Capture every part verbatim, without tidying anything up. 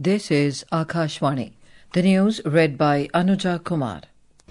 This is Akashvani. The news read by Anuja Kumar.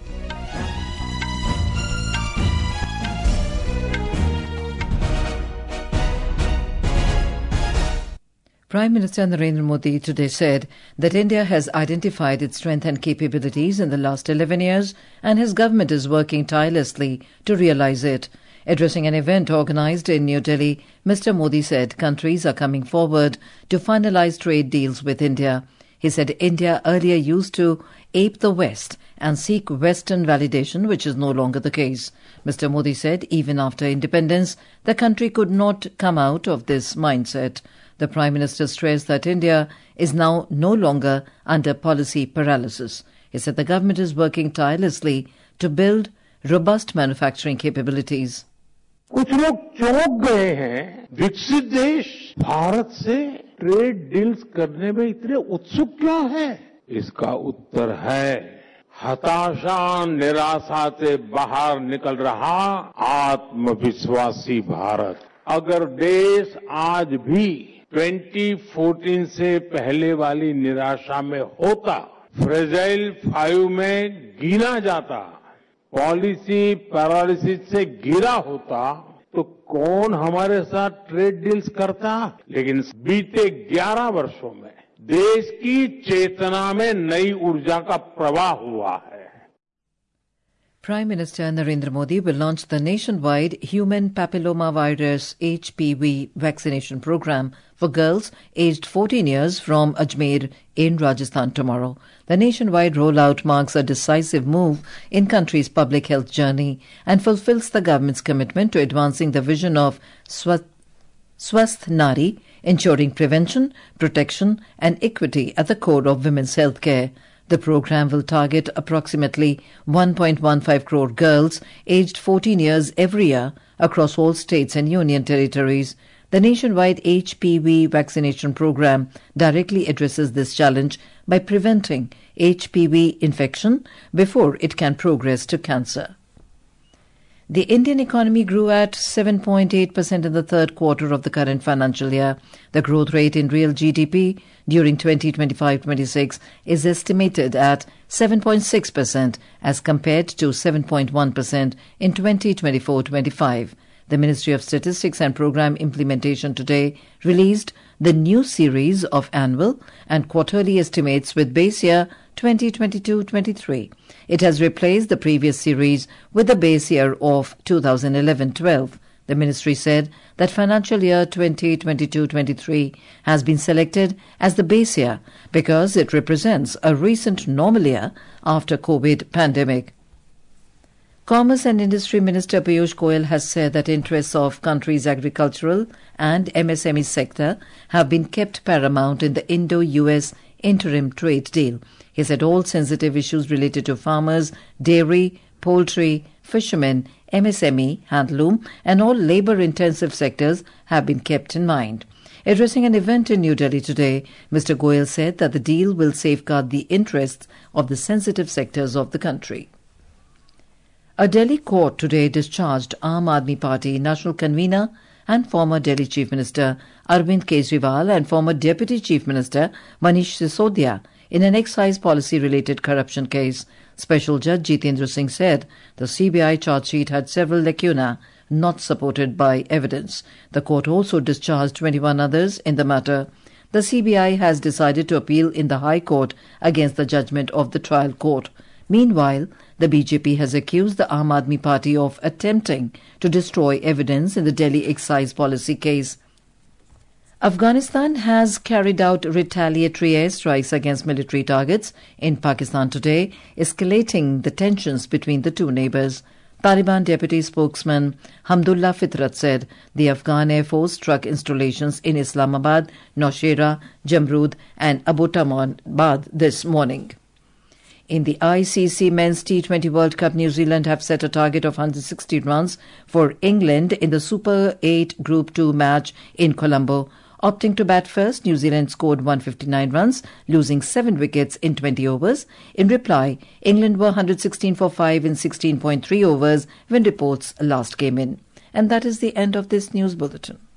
Prime Minister Narendra Modi today said that India has identified its strength and capabilities in the last eleven years and his government is working tirelessly to realize it. Addressing an event organized in New Delhi, Mister Modi said countries are coming forward to finalize trade deals with India. He said India earlier used to ape the West and seek Western validation, which is no longer the case. Mister Modi said even after independence, the country could not come out of this mindset. The Prime Minister stressed that India is now no longer under policy paralysis. He said the government is working tirelessly to build robust manufacturing capabilities. कुछ लोग चौंक गए हैं, विकसित देश भारत से trade deals करने में इतने उत्सुक क्या है? इसका उत्तर है हताशा निराशा से बाहर निकल रहा आत्मविश्वासी भारत। अगर देश आज भी दो हज़ार चौदह से पहले वाली निराशा में होता, फ्रेजाइल फाइव में गिना जाता, पॉलिसी पैरालिसिस से गिरा होता, तो कौन हमारे साथ ट्रेड डील्स करता? लेकिन बीते ग्यारह वर्षों में देश की चेतना में नई ऊर्जा का प्रवाह हुआ है। Prime Minister Narendra Modi will launch the nationwide Human Papillomavirus H P V vaccination program for girls aged fourteen years from Ajmer in Rajasthan tomorrow. The nationwide rollout marks a decisive move in country's public health journey and fulfills the government's commitment to advancing the vision of Swasth Nari, ensuring prevention, protection and equity at the core of women's health care. The program will target approximately one point one five crore girls aged fourteen years every year across all states and union territories. The nationwide H P V vaccination program directly addresses this challenge by preventing H P V infection before it can progress to cancer. The Indian economy grew at seven point eight percent in the third quarter of the current financial year. The growth rate in real G D P during twenty twenty-five twenty-six is estimated at seven point six percent as compared to seven point one percent in twenty twenty-four twenty-five. The Ministry of Statistics and Program Implementation today released the new series of annual and quarterly estimates with base year twenty twenty-two twenty-three. It has replaced the previous series with the base year of two thousand eleven twelve. The ministry said that financial year twenty twenty-two twenty-three has been selected as the base year because it represents a recent normal year after COVID pandemic. Commerce and Industry Minister Piyush Goyal has said that interests of country's agricultural and M S M E sector have been kept paramount in the Indo-U S interim trade deal. He said all sensitive issues related to farmers, dairy, poultry, fishermen, M S M E, handloom and all labour-intensive sectors have been kept in mind. Addressing an event in New Delhi today, Mister Goyal said that the deal will safeguard the interests of the sensitive sectors of the country. A Delhi court today discharged Aam Aadmi Party national convener and former Delhi Chief Minister Arvind Kejriwal and former Deputy Chief Minister Manish Sisodia in an excise policy-related corruption case. Special Judge Jitendra Singh said the C B I charge sheet had several lacunae not supported by evidence. The court also discharged twenty-one others in the matter. The C B I has decided to appeal in the High Court against the judgment of the trial court. Meanwhile, the B J P has accused the Aam Aadmi Party of attempting to destroy evidence in the Delhi excise policy case. Afghanistan has carried out retaliatory airstrikes against military targets in Pakistan today, escalating the tensions between the two neighbours. Taliban deputy spokesman Hamdullah Fitrat said the Afghan Air Force struck installations in Islamabad, Nowshera, Jamrud and Abbottabad this morning. In the I C C Men's T twenty World Cup, New Zealand have set a target of one hundred sixty runs for England in the Super eight Group two match in Colombo. Opting to bat first, New Zealand scored one hundred fifty-nine runs, losing seven wickets in twenty overs. In reply, England were one hundred sixteen for five in sixteen point three overs when reports last came in. And that is the end of this news bulletin.